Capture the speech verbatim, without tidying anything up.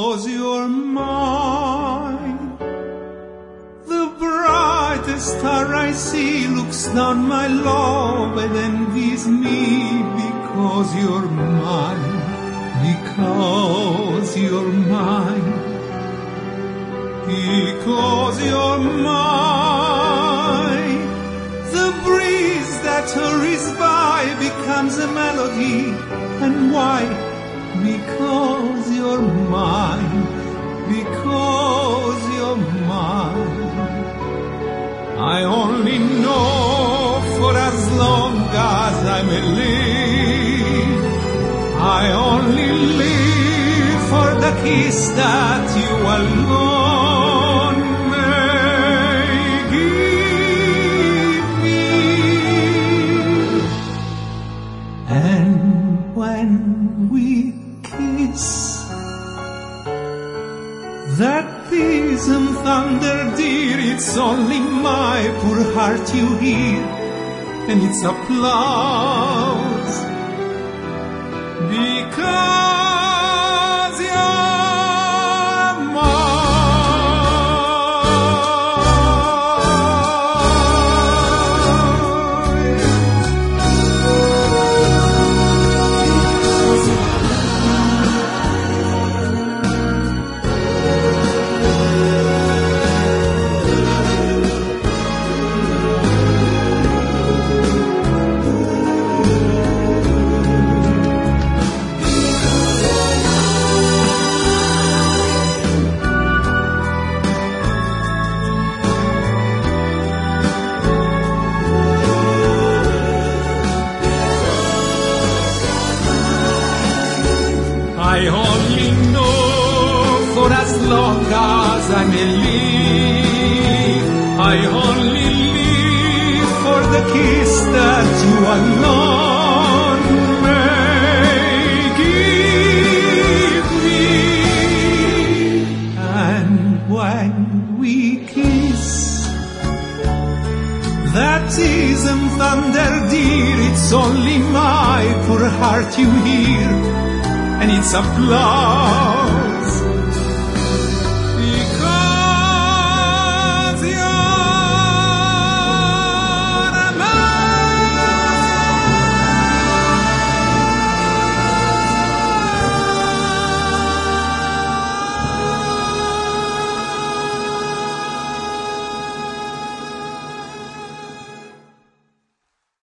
because you're mine. The brightest star I see looks down my love and envies me because you're mine, because you're mine, because you're mine. The breeze that hurries by becomes a melody, and why? Because you're mine, because you're mine. I only know for as long as I may live, I only live for the kiss that you alone may give me. And when we kiss, that dism thunder, dear, it's only my poor heart you hear, and it's applause because you're I only know for as long as I may live, I only live for the kiss that you alone may give me. And when we kiss, that isn't thunder, dear, it's only my poor heart you hear, and it's applause